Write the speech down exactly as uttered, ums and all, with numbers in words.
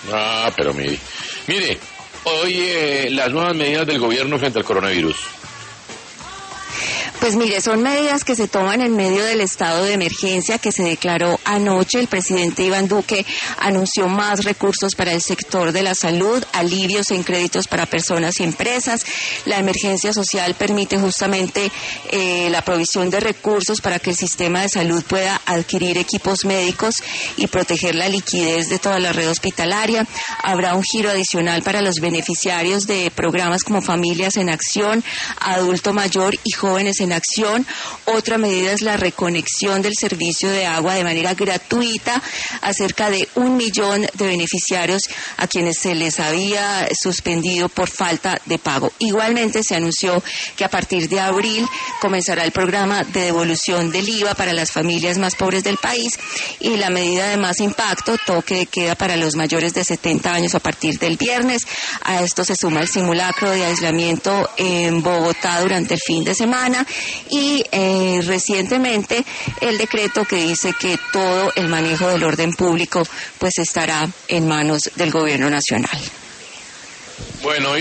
Ah, pero mire, mire, hoy eh, las nuevas medidas del gobierno frente al coronavirus. Pues mire, son medidas que se toman en medio del estado de emergencia que se declaró anoche. El presidente Iván Duque anunció más recursos para el sector de la salud, alivios en créditos para personas y empresas. La emergencia social permite justamente eh, la provisión de recursos para que el sistema de salud pueda adquirir equipos médicos y proteger la liquidez de toda la red hospitalaria. Habrá un giro adicional para los beneficiarios de programas como Familias en Acción, Adulto Mayor y Jóvenes en Acción. Otra medida es la reconexión del servicio de agua de manera gratuita a cerca de un millón de beneficiarios a quienes se les había suspendido por falta de pago. Igualmente se anunció que a partir de abril comenzará el programa de devolución del I V A para las familias más pobres del país, y la medida de más impacto, toque de queda para los mayores de setenta años a partir del viernes. A esto se suma el simulacro de aislamiento en Bogotá durante el fin de semana y eh, recientemente el decreto que dice que todo el manejo del orden público pues estará en manos del gobierno nacional. Bueno.